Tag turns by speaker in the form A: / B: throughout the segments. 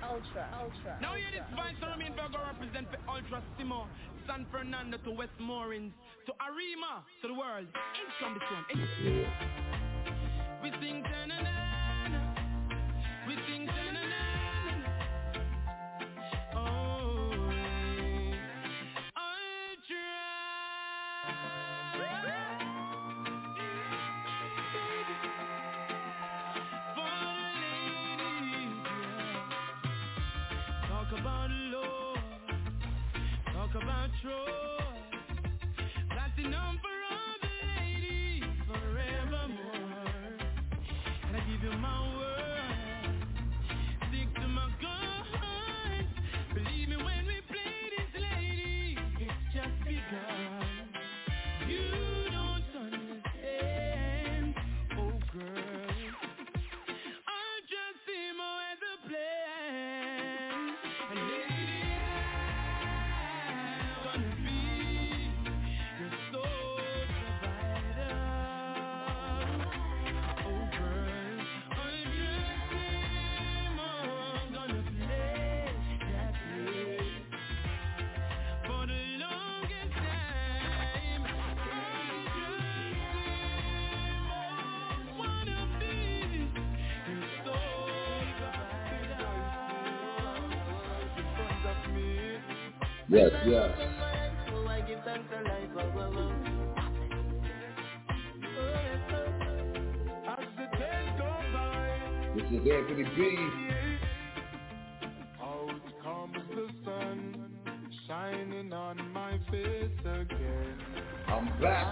A: Now here this Vice Romain Burger represent for Ultra Simo, San Fernando to West Morins, to Arima, to the world. Ain't from this one. We sing ta-na-na-na, we sing ta-na-na-na. Oh, Ultra. Talk about love, talk about trust, platinum for all the ladies forevermore. And I give you my word, stick to my guns. Believe me when we play this, lady, it's just begun. You don't understand, oh girl. I'll just see more as a plan. And lady, I'm gonna be your soul provider. Oh girl, I'll just see more. I'm gonna play that way for the longest time. I'll just see more. Wanna be your soul provider.
B: Yes, yes.
C: So I give thanks to life. As the days go by,
B: This is Anthony B.
C: out comes the sun, shining on my face again.
B: I'm back.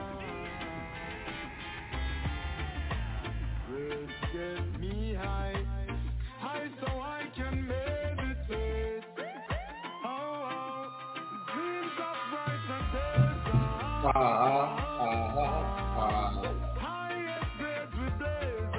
C: Words get me high, high so I can meditate. Oh, dreams of brighter days highest grades we blaze.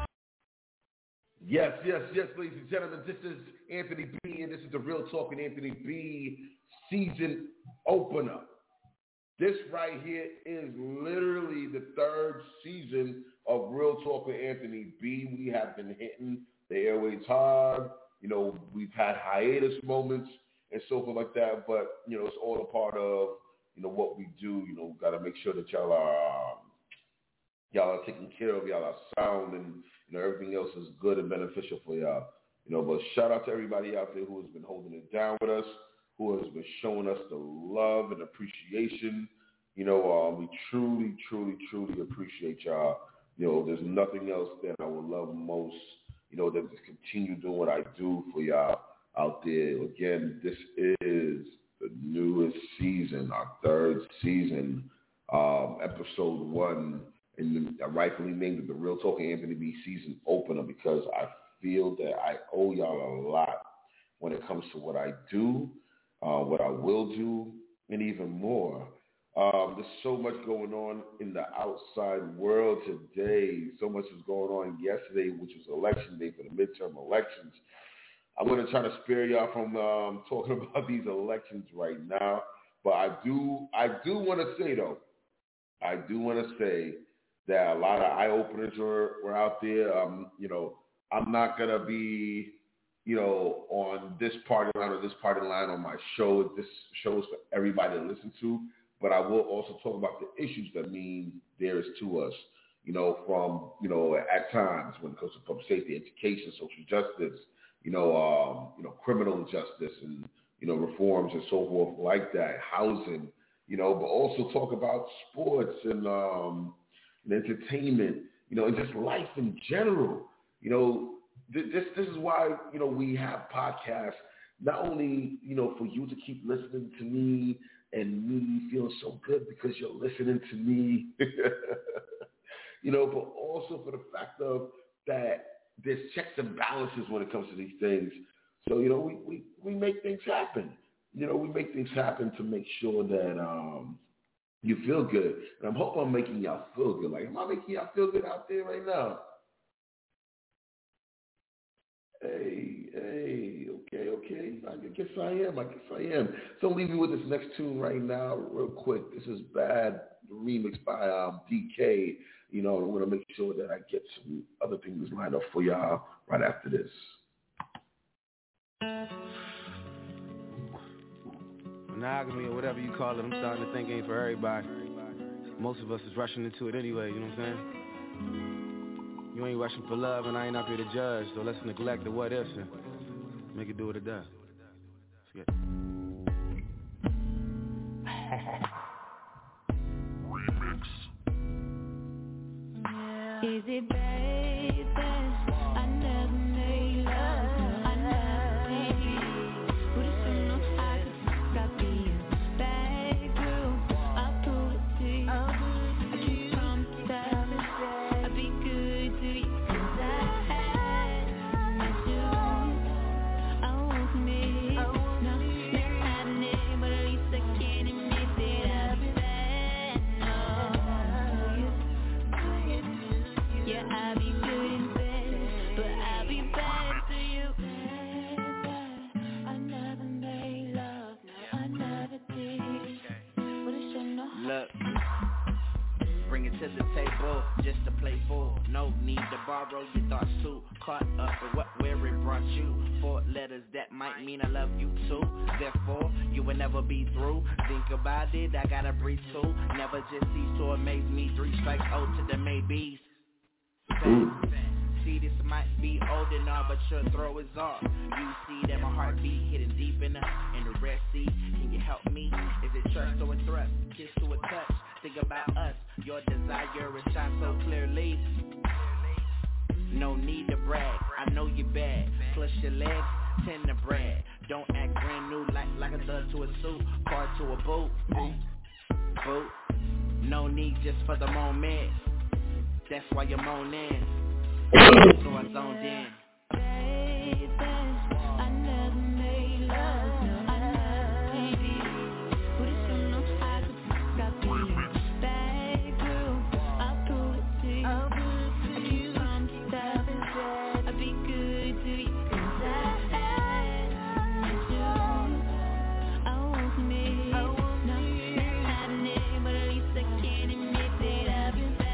B: Yes, ladies and gentlemen. This is Anthony B, and this is the Real Talk with Anthony B season opener. This right here is literally the third season of Real Talk with Anthony B. We have been hitting the airways hard. You know, we've had hiatus moments and so forth like that, but, you know, it's all a part of, you know, what we do. You know, got to make sure that y'all are taken care of, y'all are sound, and, you know, everything else is good and beneficial for y'all. You know, but shout out to everybody out there who has been holding it down with us, who has been showing us the love and appreciation. You know, we truly, truly, truly appreciate y'all. You know, there's nothing else that I would love most, you know, than to continue doing what I do for y'all out there. Again, this is the newest season, our third season, episode 1, and I rightfully named it the Real Talk Anthony B season opener because I feel that I owe y'all a lot when it comes to what I do, what I will do, and even more. There's so much going on in the outside world today. So much was going on yesterday, which was election day for the midterm elections. I'm going to try to spare y'all from talking about these elections right now. But I do want to say, though, that a lot of eye-openers were out there. You know, I'm not going to be, you know, on this party line or this party line on my show. This show is for everybody to listen to. But I will also talk about the issues that mean there is to us, you know, from, you know, at times when it comes to public safety, education, social justice, you know, criminal justice and, you know, reforms and so forth like that, housing, you know, but also talk about sports and entertainment, you know, and just life in general. You know, this is why, you know, we have podcasts, not only, you know, for you to keep listening to me and me feeling so good because you're listening to me, you know, but also for the fact of that there's checks and balances when it comes to these things. So, you know, we make things happen. You know, we make things happen to make sure that you feel good. And I'm hoping I'm making y'all feel good. Like, am I making y'all feel good out there right now? Hey, okay. I guess I am. So I'll leave you with this next tune right now, real quick. This is Bad, the remix by DK. You know, I'm going to make sure that I get some other things lined up for y'all right after this.
D: monogamy or whatever you call it, I'm starting to think ain't for everybody. Most of us is rushing into it anyway, you know what I'm saying? You ain't rushing for love and I ain't up here to judge, so let's neglect the what ifs and make it do what it does. Let's get
C: Remix.
E: Is it baby? I never made love. I never made you. Would've shown no I could got me a bad girl. I'll prove it to you. I keep promise that I'll be good to you. 'Cause I you. I won't commit. No, never happening, but at least I can admit that I'll be bad. No. Yeah, I'll be good in bed, but I'll be bad to you. I never made love, no, I never did. But it should know.
F: Look, bring it to the table, just to play full. No need to borrow your thoughts too. Caught up in where it brought you. 4 letters that might mean I love you too. Therefore, you will never be through. Think about it, I gotta breathe too. Never just cease to amaze me. 3 strikes, ode to the maybes. See, this might be old and all, but your throw is off. You see that my heartbeat hidden deep in the Red Sea. Can you help me? Is it trust or a thrust? Kiss to a touch. Think about us. Your desire is shine so clearly. No need to brag. I know you bad. Plus your legs tend to brag. Don't act brand new like a thug to a suit. Car to a boot. Boot. No need just for the moment. That's why you're moaning. So I zoned in.
E: Baby, I never made love, no, I never made you. Would've shown no I could got me a bad girl. I'll prove it to you. I keep promise that I'll be good to you. 'Cause you. I won't commit. No, never happening, but at least I can admit that I've been bad.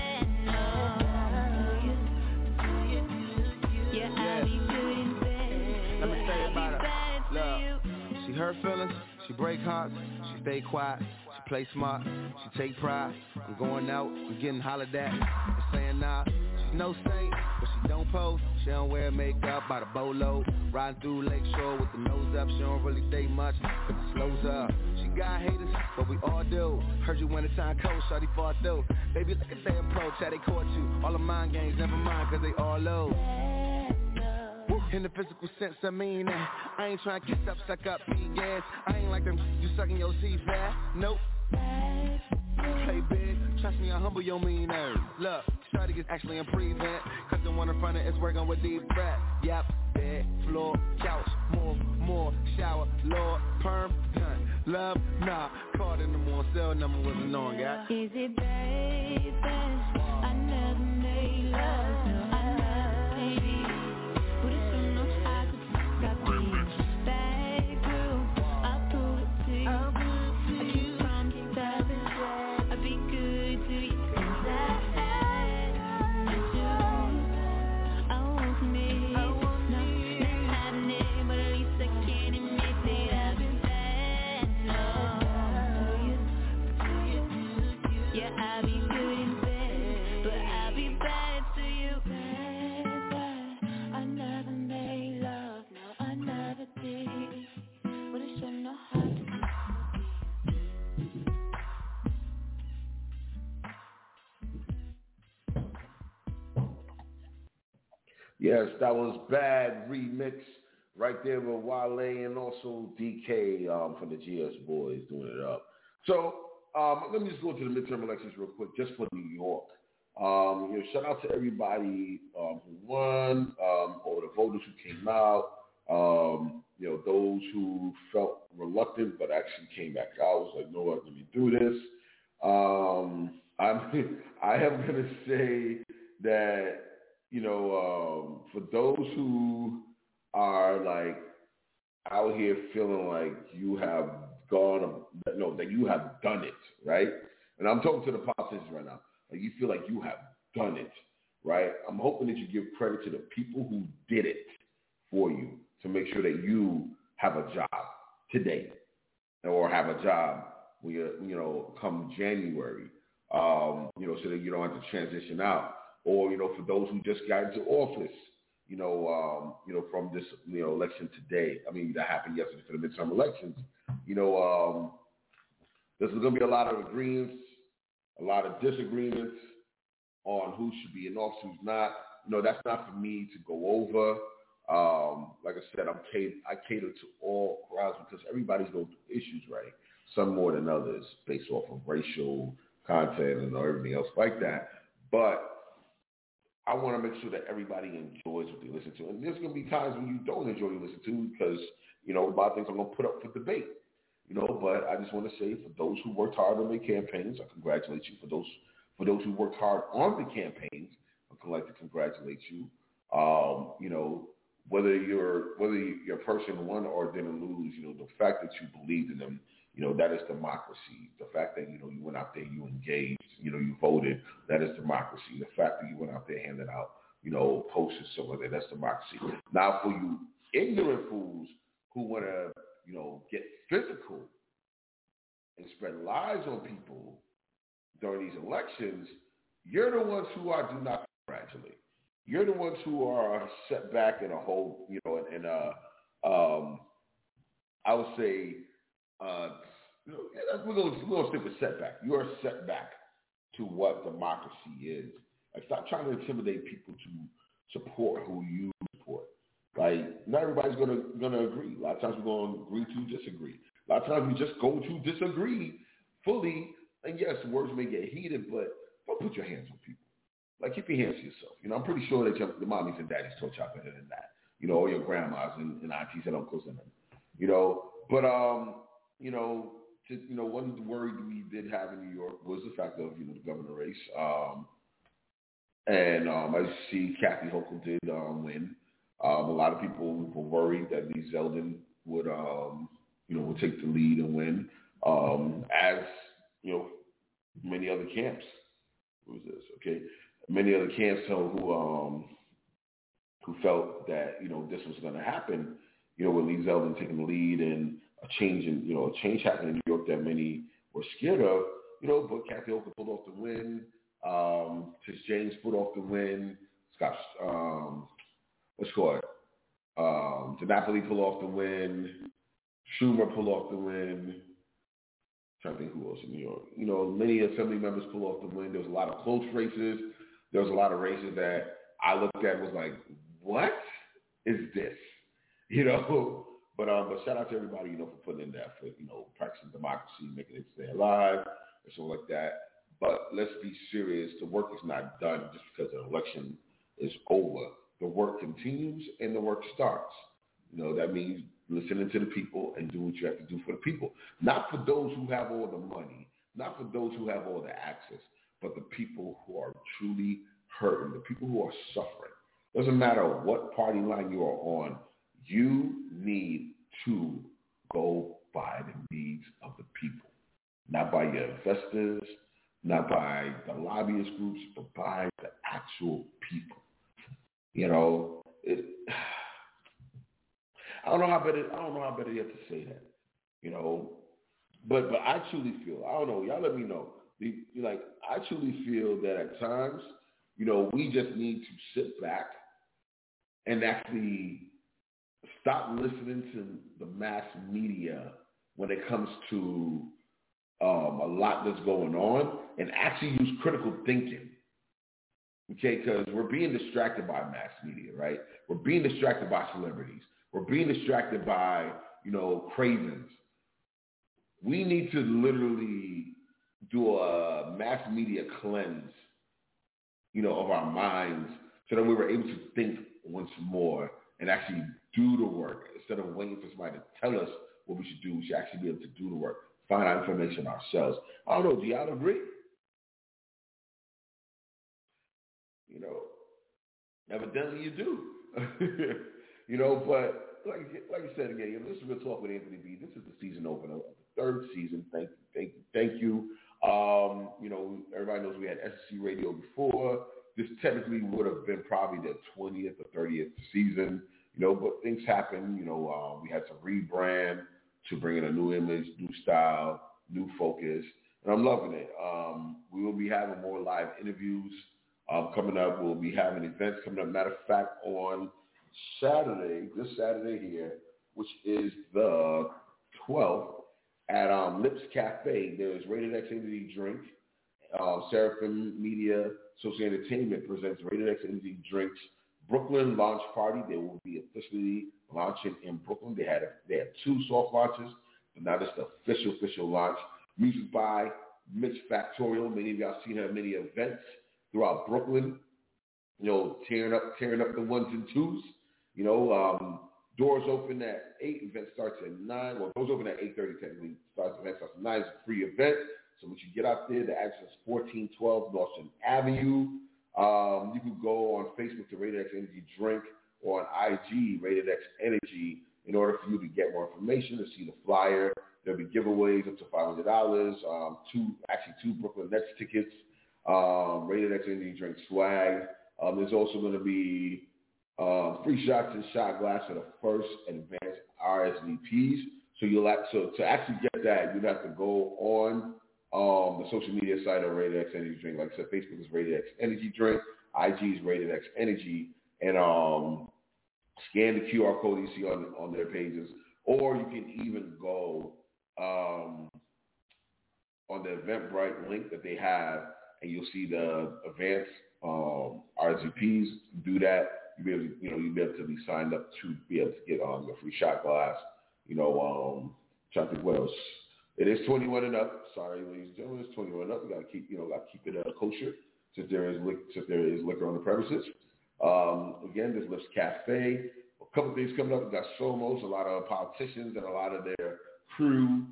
D: She hurt feelings, she break hearts, she stay quiet, she play smart, she take pride. I'm going out, I'm getting hollered at, I'm saying nah. She's no saint, but she don't pose. She don't wear makeup by the bolo. Riding through Lakeshore with the nose up, she don't really say much, cause it slows up. She got haters, but we all do. Heard you when the time cold, shawty fought through. Baby, look at their approach, how they caught you. All the mind games, never mind, cause they all low. In the physical sense, I mean that. I ain't trying to kiss up, suck up, be gas. I ain't like them, you sucking your seed fat. Nope. Play big, trust me, I humble your mean nerves. Look, shawty is actually in prevent, cause the one in front of is working with deep breath. Yep, bed, floor, couch, more, shower, Lord, perm, done. Love, nah, caught in the morning, cell number wasn't on, guy.
E: Is it baby? I never made love, no, I never made you. Got me a bad girl, I'll prove it to you. I keep promise that I'll be good to you. 'Cause you. I won't commit. No, never happening, but at least I can admit that I've been bad. No. Yeah, I'll be good in bed, but I'll be bad to you. I never made love, no, I never did. But it should know how to.
B: Yes, that was Bad Remix right there with Wale and also DK from the GS Boys doing it up. So let me just go to the midterm elections real quick, just for New York. Shout out to everybody who won, or the voters who came out. Those who felt reluctant but actually came back out. Was like, no, let me do this. I am gonna say that for those who are like out here feeling like you have that you have done it, right? And I'm talking to the politicians right now. Like you feel like you have done it, right? I'm hoping that you give credit to the people who did it for you to make sure that you have a job today. or have a job when come January, so that you don't have to transition out, or for those who just got into office, from this election today. I mean, that happened yesterday for the midterm elections. There's going to be a lot of agreements, a lot of disagreements on who should be in office, who's not. That's not for me to go over. Like I said, I cater to all crowds because everybody's going through issues, right? Some more than others based off of racial content and everything else like that. But I want to make sure that everybody enjoys what they listen to. And there's going to be times when you don't enjoy what you listen to because, a lot of things I'm going to put up for debate. But I just want to say for those who worked hard on their campaigns, I congratulate you. For those who worked hard on the campaigns, I'd like to congratulate you. Whether your person won or didn't lose, the fact that you believed in them, that is democracy. The fact that, you went out there, you engaged, you voted, that is democracy. The fact that you went out there handing out, posters somewhere there, that's democracy. Now for you ignorant fools who want to, get physical and spread lies on people during these elections, you're the ones who I do not congratulate. You're the ones who are set back in a whole, I would say, we're going to stick with setback. You're a setback to what democracy is. Like, stop trying to intimidate people to support who you support. Like, not everybody's gonna agree. A lot of times we're going to agree to disagree. A lot of times we just go to disagree fully. And yes, words may get heated, but don't put your hands on people. Like, keep your hands to yourself. I'm pretty sure that the mommies and daddies taught y'all better than that. Or your grandmas and aunties and uncles and them. But one worry we did have in New York was the fact of the governor race. I see Kathy Hochul did win. A lot of people were worried that Lee Zeldin would take the lead and win. As many other camps. What was this? Okay. Many other camps who felt that this was going to happen, with Lee Zeldin taking the lead and a change happening in New York that many were scared of, but Kathy Hochul pulled off the win. Tish James pulled off the win. Scott, DiNapoli pulled off the win. Schumer pulled off the win. I'm trying to think who else in New York. Many assembly members pulled off the win. There was a lot of close races. There was a lot of races that I looked at and was like, what is this? But shout out to everybody, for putting in the effort, practicing democracy, making it stay alive, and stuff like that. But let's be serious. The work is not done just because the election is over. The work continues and the work starts. That means listening to the people and do what you have to do for the people. Not for those who have all the money, not for those who have all the access, but the people who are truly hurting, the people who are suffering. Doesn't matter what party line you are on, you need to go by the needs of the people. Not by your investors, not by the lobbyist groups, but by the actual people. I don't know how better you have to say that, but I truly feel, I don't know, y'all let me know. I truly feel that at times, we just need to sit back and actually stop listening to the mass media when it comes to a lot that's going on and actually use critical thinking. Okay, because we're being distracted by mass media, right? We're being distracted by celebrities. We're being distracted by, cravings. We need to literally do a mass media cleanse, of our minds so that we were able to think once more and actually do the work instead of waiting for somebody to tell us what we should do. We should actually be able to do the work, find out information ourselves. I don't know. Do y'all agree? Evidently you do. But like you said again, this is Real Talk with Anthony B. This is the season opener of the third season. Thank you. Everybody knows we had SEC Radio before. This technically would have been probably the 20th or 30th season, but things happen. We had to rebrand. to bring in a new image, new style, new focus, and I'm loving it. We will be having more live interviews coming up. We'll be having events coming up. Matter of fact, on Saturday, this Saturday here, which is the 12th, at Lips Cafe, there's Rated X Energy Drink. Seraphim Media Social Entertainment presents Rated X Energy Drink's Brooklyn launch party. They will be officially launching in Brooklyn. They had 2 soft launches, but now this is the official launch. Music by Mitch Factorial. Many of y'all seen her at many events throughout Brooklyn. Tearing up the ones and twos. Doors open at 8. Event starts at 9. Well, doors open at 8:30 technically. Event starts at 9. It's a free event. So once you get out there, the address is 1412 Northern Avenue. You can go on Facebook to Rated X Energy Drink or on IG Rated X Energy in order for you to get more information, to see the flyer. There'll be giveaways up to $500. Two Brooklyn Nets tickets. Rated X Energy Drink swag. There's also going to be free shots and shot glass for the first advanced RSVPs. So to actually get that, you'd have to go on the social media site of Rated X Energy Drink. Like I said, Facebook is Rated X Energy Drink, IG is Rated X Energy, and scan the QR code you see on their pages, or you can even go on the Eventbrite link that they have, and you'll see the advanced RSVPs. Do that. You'll be able to be signed up to be able to get the free shot glass. Trying to think what else. It is 21 and up. Sorry, ladies and gentlemen, it's 21 and up. We gotta keep it kosher since there is liquor on the premises. Again, this Lips Cafe. A couple things coming up. We got Somos, a lot of politicians and a lot of their crew,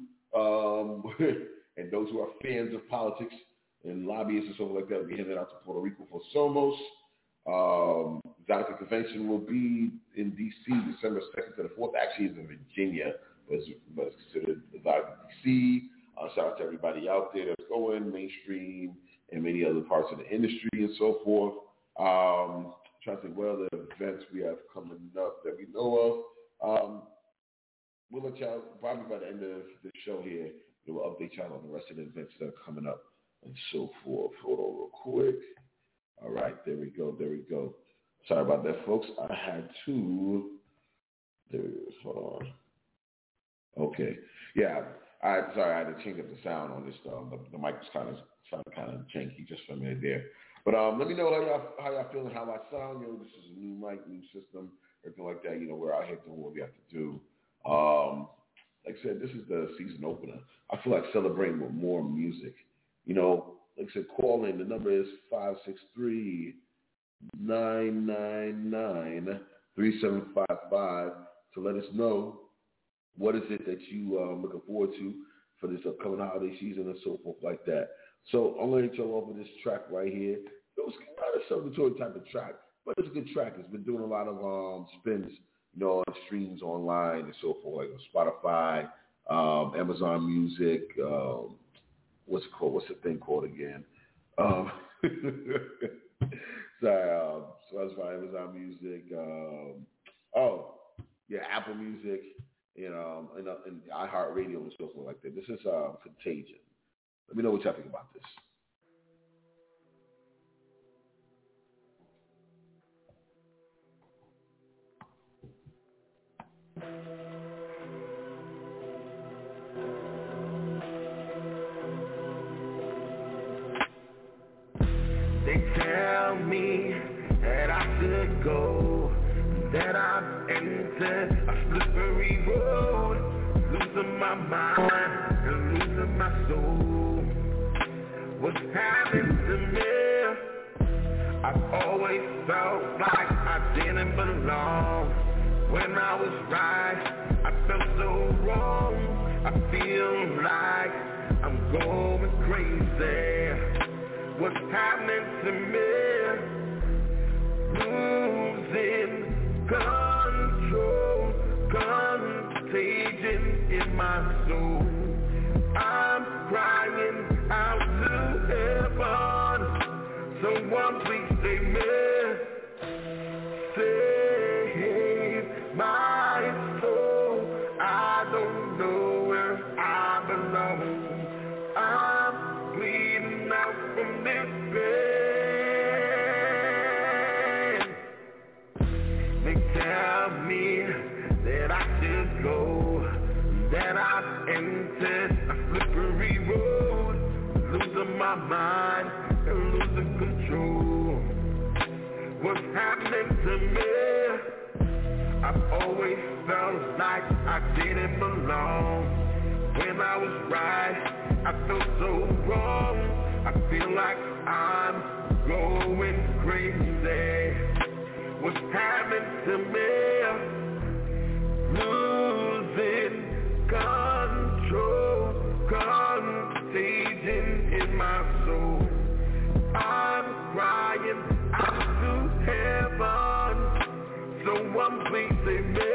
B: and those who are fans of politics and lobbyists and stuff like that will be headed out to Puerto Rico for Somos. Exotica Convention will be in D.C. December 2nd to the 4th. Actually, it's in Virginia, but it's considered Exotica D.C. Shout out to everybody out there that's going, mainstream, and many other parts of the industry and so forth. Trying to think what other events we have coming up that we know of. We'll let y'all, probably by the end of the show here, we'll update y'all on the rest of the events that are coming up and so forth. Hold on real quick. All right, there we go. Sorry about that, folks. I had to. Hold on. Okay. Yeah. I had to change up the sound on this. The mic was kind of janky just for a minute there. But let me know how y'all feeling, how I sound. This is a new mic, new system, everything like that. We're out here doing what we have to do. Like I said, this is the season opener. I feel like celebrating with more music. Like I said, call in. The number is 563-999-3755 to let us know what is it that you are looking forward to for this upcoming holiday season and so forth like that. So I'm going to tell over this track right here. It was not a celebratory type of track, but it's a good track. It's been doing a lot of spins, on streams online and so forth, like on Spotify, Amazon Music, what's it called? What's the thing called again? Sorry, Spotify, Amazon Music, Apple Music, and iHeartRadio and so forth like that. This is Contagion. Let me know what y'all think about this.
C: They tell me that I should go, that I've entered a slippery road, losing my mind and losing my soul. What's happened to me? I've always felt like I didn't belong. When I was right, I felt so wrong. I feel like I'm going crazy. What's happening to me? Losing control, contagion in my soul. I'm crying out to heaven. Someone please save me. Save my soul. I don't know into a slippery road, losing my mind and losing control. What's happening to me? I've always felt like I didn't belong. When I was right, I felt so wrong. I feel like I'm going crazy. What's happening to me? Losing control, contagion in my soul. I'm crying out to heaven. Someone please save me.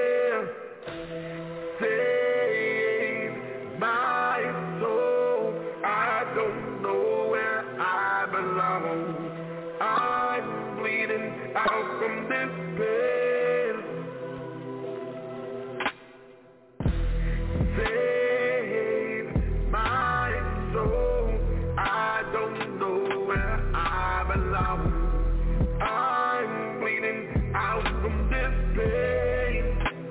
C: Save my soul. I don't know where I belong. I'm bleeding out from this pain. Save my soul. I don't know where I belong. I'm bleeding out from this pain.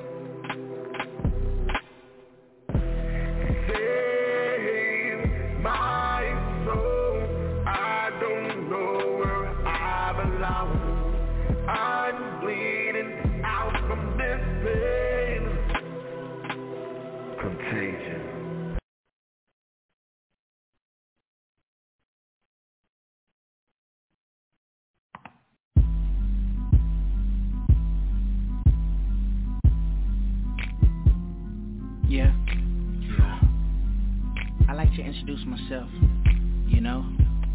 C: Save my soul. I don't know where I belong. I'm bleeding out from this pain. Contagion.
F: Yeah. I like to introduce myself, you know.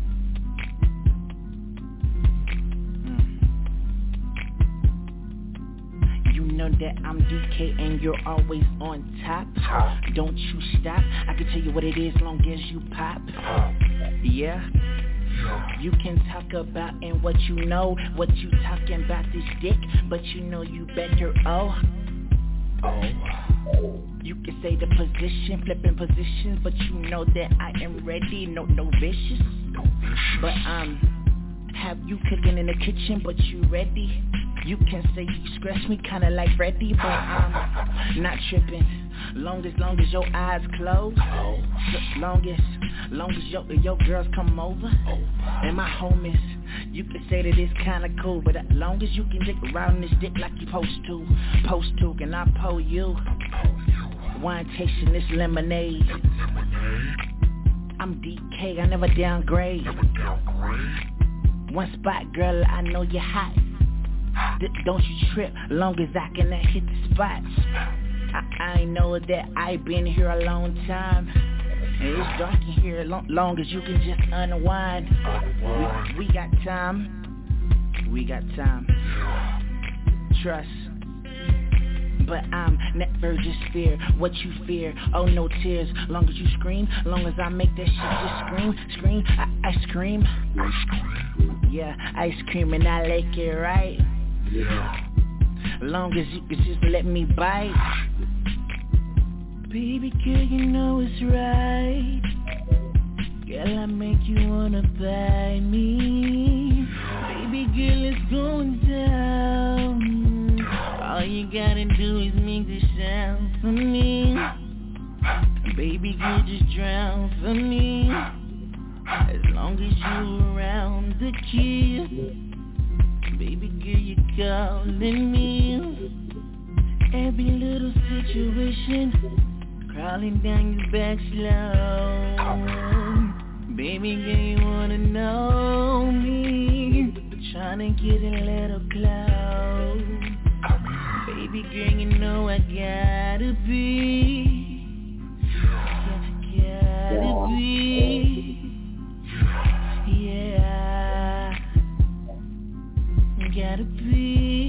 F: You know that I'm DK and you're always on top. Don't you stop. I can tell you what it is long as you pop. Yeah. You can talk about and what you know, what you talking about this dick, but you know you better You can say the position, flipping positions, but you know that I am ready, no vicious. But have you cooking in the kitchen, but you ready? You can say you scratch me kinda like Freddy, but I'm not tripping. Long as your eyes closed, long as your girls come over, and my homies, you can say that it's kinda cool, but as long as you can dick around this dick like you supposed to, can I pull you? Wine tasting this lemonade. I'm DK, I never downgrade. One spot, girl, I know you're hot. Don't you trip, long as I can hit the spot. I know that I've been here a long time, and it's dark in here, long as you can just unwind. We got time. Trust. But I'm never just fear what you fear. Oh, no tears, long as you scream, long as I make that shit just scream. I scream. Yeah, ice cream and I like it right. Long as you can just let me bite. Baby girl, you know it's right. Girl, I make you wanna buy me. Baby girl, it's going down. All you gotta do is make the sound for me. Baby girl, just drown for me. As long as you around the key. Baby girl, you calling me. Every little situation crawling down your back slow. Baby girl, you wanna know me. Tryna get a little close. Baby girl, you know I gotta be. Gotta be. Yeah. Gotta be.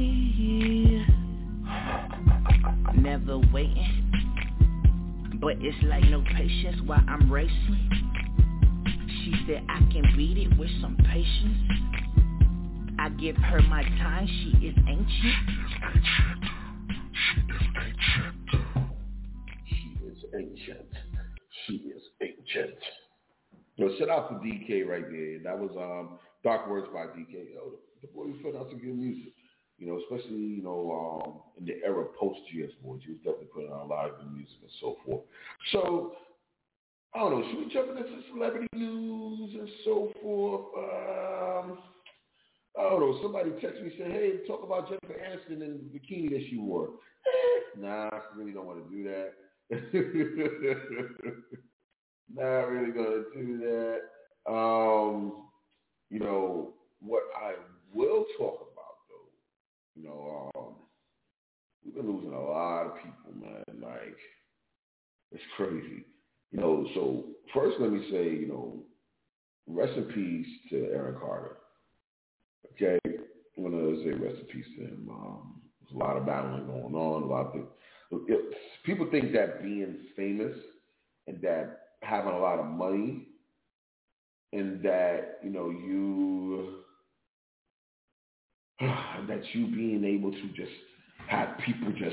F: Never waiting, but it's like no patience while I'm racing. She said I can beat it with some patience. I give her my time, she is ancient.
B: She is ancient. So shout out to DK right there. That was Dark Words by DK. Yo, the boy put out some good music. especially, in the era post-GS Awards. He was definitely putting on a lot of good music and so forth. So, I don't know, should we jump into celebrity news and so forth? I don't know, somebody texted me saying, hey, talk about Jennifer Aniston and the bikini that she wore. Nah, I really don't want to do that. Not really going to do that. What I will talk about, though, we've been losing a lot of people, man. Like, it's crazy. So first let me say, rest in peace to Aaron Carter. Okay? I want to say rest in peace to him. There's a lot of battling going on. A lot of things. People think that being famous and that having a lot of money and that, that you being able to just have people just,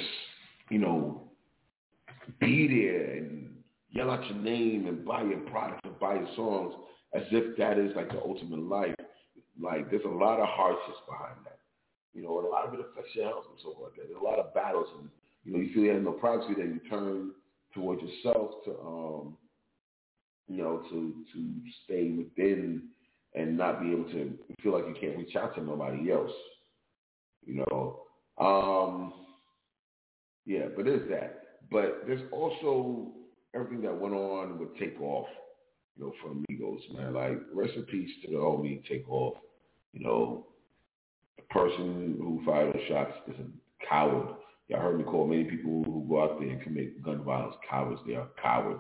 B: be there and yell out your name and buy your products and buy your songs as if that is like the ultimate life. Like, there's a lot of hardships behind that. And a lot of it affects your health and so forth like that. There's a lot of battles and, you feel you have no privacy, then you turn towards yourself to stay within and not be able to feel like you can't reach out to nobody else. But there's that. But there's also everything that went on with Takeoff, from Migos, man. Like, rest in peace to the homie Takeoff. The person who fired those shots is a coward. Y'all heard me call many people who go out there and commit gun violence cowards. They are cowards.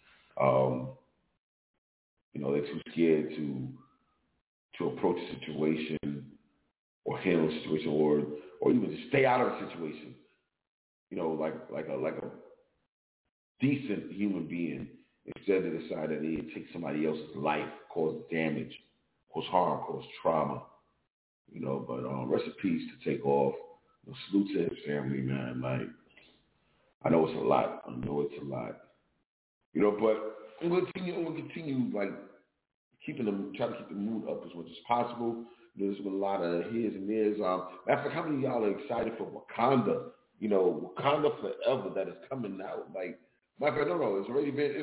B: They're too scared to approach a situation or handle a situation or even just stay out of a situation. Like a decent human being, instead to decide that they take somebody else's life, cause damage, cause harm, cause trauma. But rest in peace to Takeoff. Salute to his family, man. Like, I know it's a lot. But we'll continue like try to keep the mood up as much as possible. There's been a lot of here's and there's. Matter of fact, how many of y'all are excited for Wakanda? Wakanda Forever that is coming out. Like, my friend, no, it's already been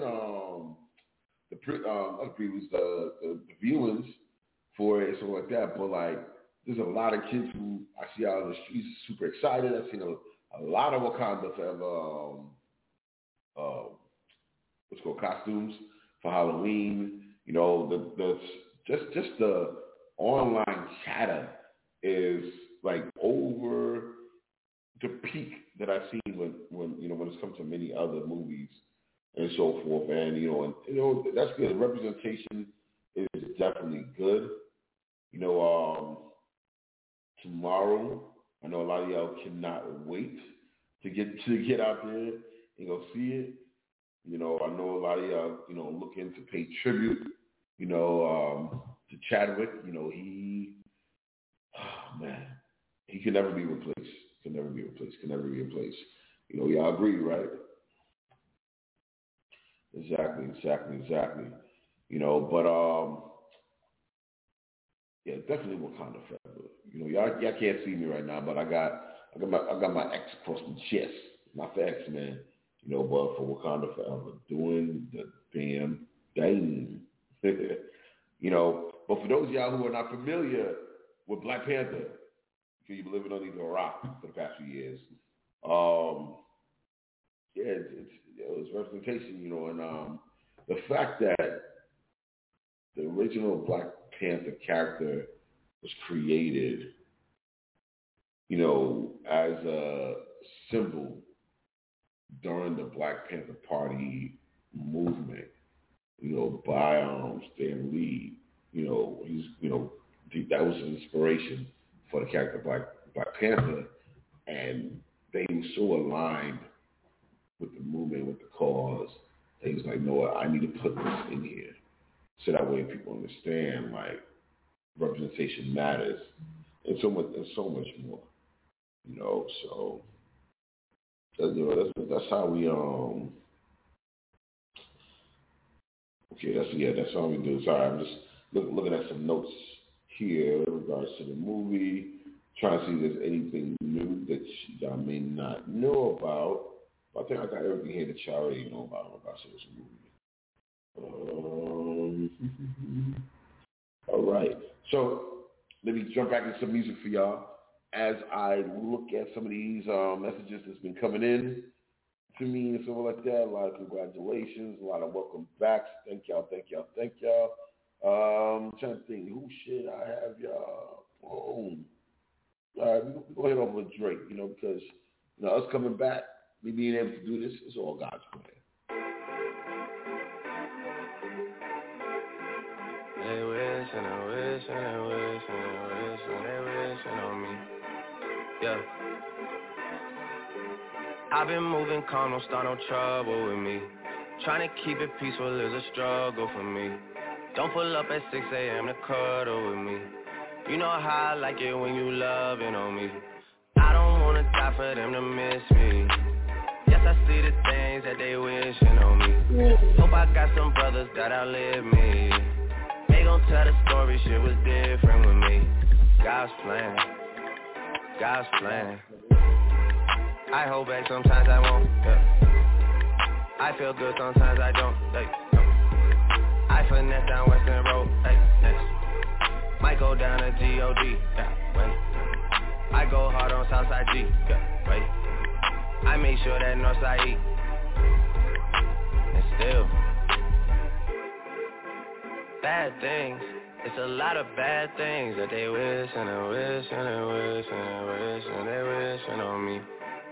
B: the viewings for it and stuff like that. But like, there's a lot of kids who I see out on the streets super excited. I've seen a lot of Wakanda Forever what's called costumes for Halloween. Just the online chatter is like over the peak that I've seen when it's come to many other movies and so forth. And that's good. Representation is definitely good. Tomorrow, I know a lot of y'all cannot wait to get out there and go see it. I know a lot of y'all, looking to pay tribute, to Chadwick. He can never be replaced. Can never be replaced. Y'all agree, right? Exactly. Definitely Wakanda Forever. Y'all can't see me right now, but I got my X across my chest. Not for X, man. But for Wakanda Forever, doing the damn thing. But for those of y'all who are not familiar with Black Panther, because you've been living underneath a rock for the past few years, it's representation, and the fact that the original Black Panther character was created, as a symbol during the Black Panther Party movement, by Stan Lee. That was an inspiration for the character Black Panther, and they were so aligned with the movement, with the cause. They was like, no, I need to put this in here, so that way people understand, like, representation matters, and so much more. So that's how we that's how we do. Sorry, I'm just looking at some notes here in regards to the movie, Trying to see if there's anything new that y'all may not know about. But I think I got everything here that y'all already know about. I'm about to say this movie. All right. So let me jump back into some music for y'all as I look at some of these messages that's been coming in to me and stuff like that. A lot of congratulations, a lot of welcome backs. Thank y'all. I'm trying to think who should I have y'all. All right, we go ahead over with Drake, because us coming back, me being able to do this, it's all God's plan.
G: They wishing and wishing and wishing and wishing, they wishing on me. Yeah. I've been moving calm, don't start no trouble with me. Trying to keep it peaceful is a struggle for me. Don't pull up at 6 a.m. to cuddle with me. You know how I like it when you loving on me. I don't wanna die for them to miss me. Yes, I see the things that they wishing on me. Hope I got some brothers that outlive me. They gon' tell the story, shit was different with me. God's plan, God's plan. I hold back, sometimes I won't, yeah. I feel good, sometimes I don't, like, no. I finesse down Western Road, like, next. Might go down to G.O.D., yeah, wait. I go hard on Southside G, yeah, wait. I make sure that Northside E. And still bad things, it's a lot of bad things that they wish and they wish and they wish and they wish and they wishing on me.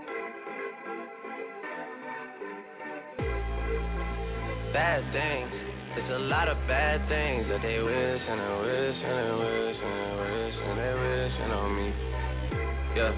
G: Bad things, it's a lot of bad things that they wish and they wish and they wish and they wish and they wishing on me. Yeah.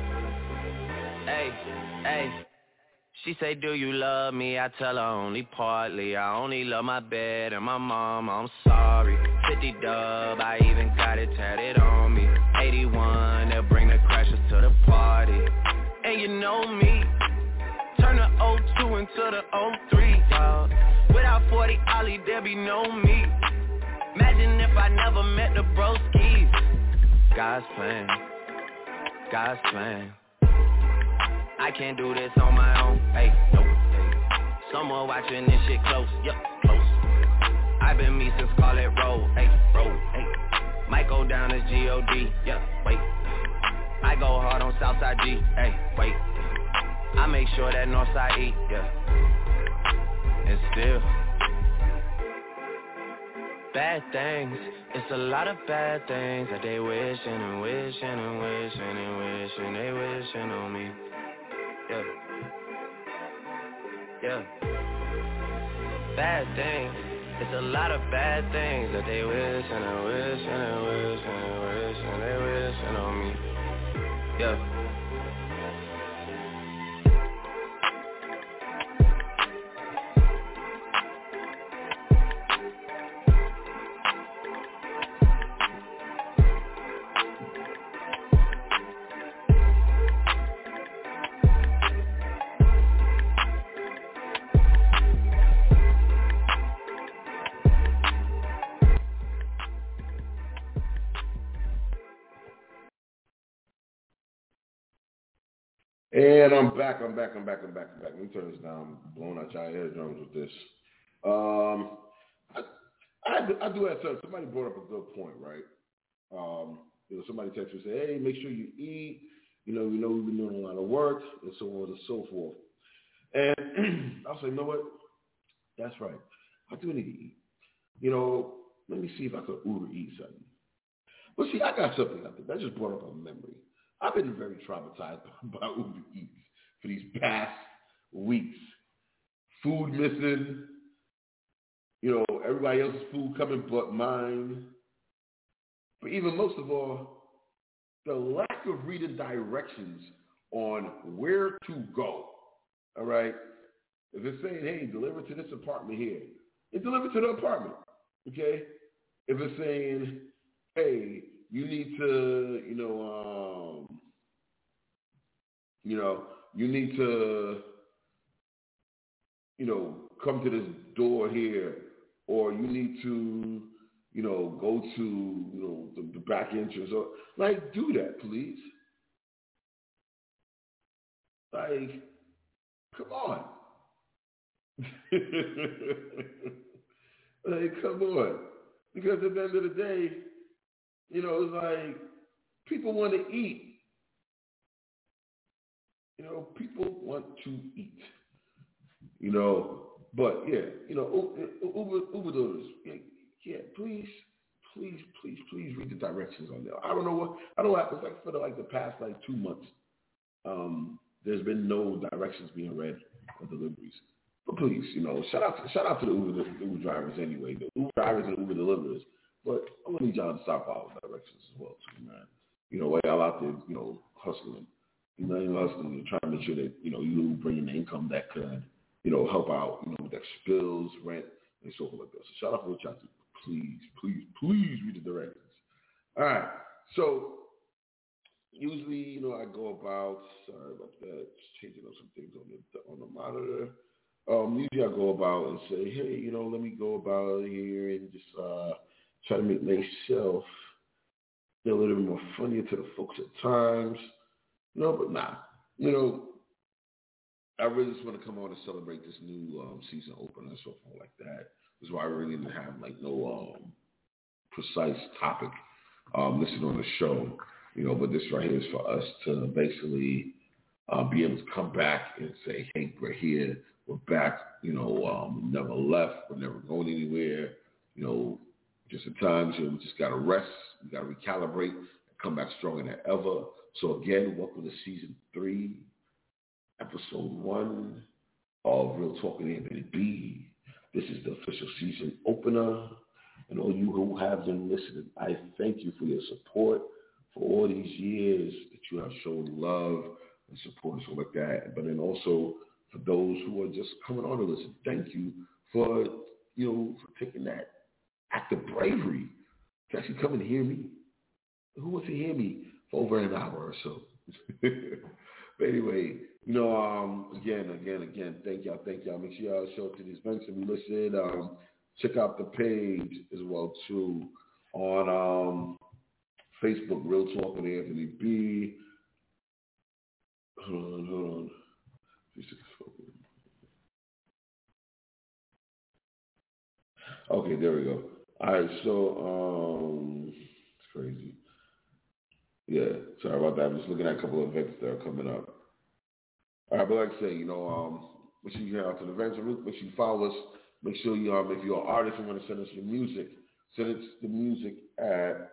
G: Hey. She say, do you love me? I tell her only partly. I only love my bed and my mama, I'm sorry. 50 dub, I even got it tatted on me. 81, they'll bring the crashers to the party. And you know me, turn the 02 into the 03, dawg. Without 40 Ollie, there be no me. Imagine if I never met the broskies. God's plan, God's plan. I can't do this on my own, hey, no, hey. Someone watching this shit close, yep, close. I've been me since Scarlet Road, hey, Might go down to G.O.D., yep, wait. I go hard on Southside G, hey, wait. I make sure that Northside E, yeah. And still bad things, it's a lot of bad things that they wishing and wishing and wishing and wishing, they wishing on me. Yeah. Bad things, it's a lot of bad things that they wish and they wish and they wish and they wish and they wishing on me. Yeah.
B: And I'm back. Let me turn this down. I'm blowing out y'all eardrums with this. I do have something. Somebody brought up a good point, right? Somebody texted me and said, hey, make sure you eat. We know we've been doing a lot of work and so on and so forth. And I was like, you know what? That's right. I do need to eat. Let me see if I could Uber eat something. But see, I got something out there. That just brought up a memory. I've been very traumatized by Uber Eats for these past weeks. Food missing, everybody else's food coming but mine. But even most of all, the lack of reading directions on where to go. All right? If it's saying, hey, deliver to this apartment here, it delivers to the apartment. Okay? If it's saying, hey, you need to, come to this door here, or you need to, go to, the back entrance, or do that, please. Like, come on. Like, come on. Because at the end of the day, you know, it's like people want to eat. You know, people want to eat. You know, but yeah, you know, Uber delivers. Yeah, please read the directions on there. I don't know what happens. Like for the past 2 months, there's been no directions being read for deliveries. But please, you know, shout out to the Uber drivers anyway, the Uber drivers and Uber deliverers. But I'm gonna need y'all to stop following directions as well, too, man. You know, while y'all out there, you know, hustling, and trying to make sure that you bring in the income that could, help out, with extra bills, rent, and so forth like that. So shout out for what y'all do. Please read the directions. All right. So usually, I go about. Sorry about that. Just changing up some things on the monitor. Usually I go about and say, hey, let me go about here and just try to make myself a little bit more funnier to the folks at times. But nah. I really just want to come on and celebrate this new season opener and so forth like that. That's why I really didn't have no precise topic listed on the show. But this right here is for us to basically be able to come back and say, hey, we're here. We're back, we never left, we're never going anywhere, just at times, we just got to rest, we got to recalibrate, and come back stronger than ever. So again, welcome to Season 3, Episode 1 of Real Talk with Anthony B. This is the official season opener, and all you who have been listening, I thank you for your support for all these years that you have shown love and support and stuff like that, but then also for those who are just coming on to listen, thank you for taking that act of bravery to actually come and hear me. Who wants to hear me for over an hour or so? But anyway, again, thank y'all. Make sure y'all show up to these events and listen. Check out the page as well too on Facebook, Real Talk with Anthony B. Hold on. Okay, there we go. All right, so it's crazy. Yeah, sorry about that. I'm just looking at a couple of events that are coming up. All right, but like I say, make sure you head out to the events. Make sure you follow us. Make sure you, if you're an artist and want to send us your music, send us the music at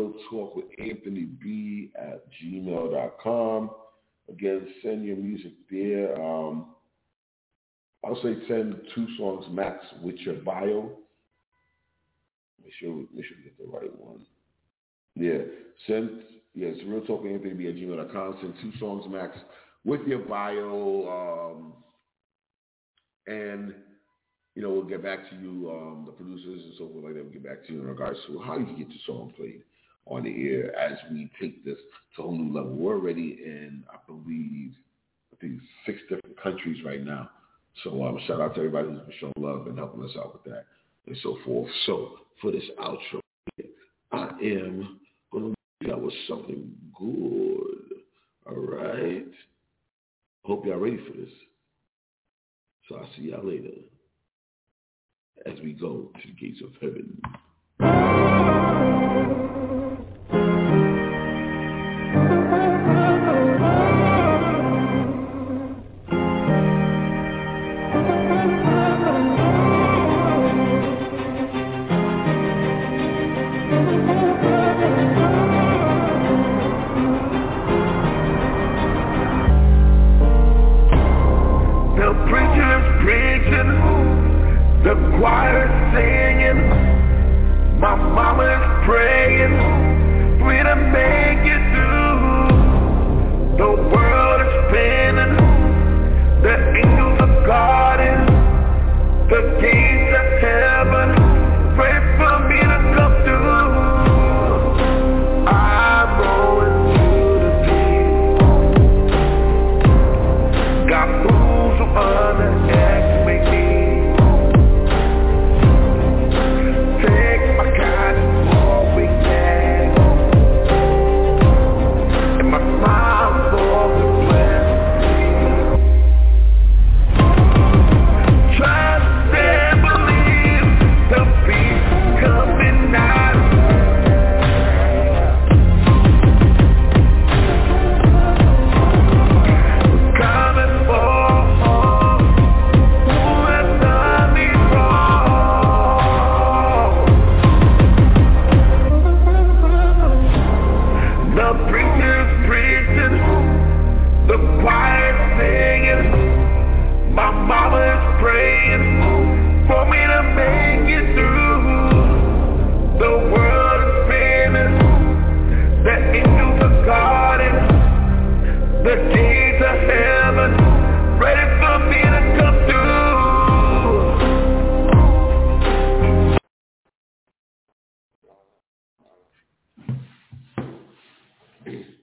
B: realtalkwithanthonyb@gmail.com. Again, send your music there. I'll say send 2 songs max with your bio. Make sure we get the right one. Yeah, it's realtalkwithanthonyb@gmail.com. Send 2 songs max with your bio, and we'll get back to you, the producers and so forth like that. We'll get back to you in regards to how you can get your song played on the air as we take this to a whole new level. We're already in, I believe 6 different countries right now. So shout out to everybody who's been showing love and helping us out with that and so forth. So for this outro, I am going to leave y'all with something good. All right? Hope y'all ready for this. So I'll see y'all later as we go to the gates of heaven.
C: The choir singing, my mama's praying. praying for me to make it through. The world is spinning, the angels are guarding, the gates of heaven ready for me to come through.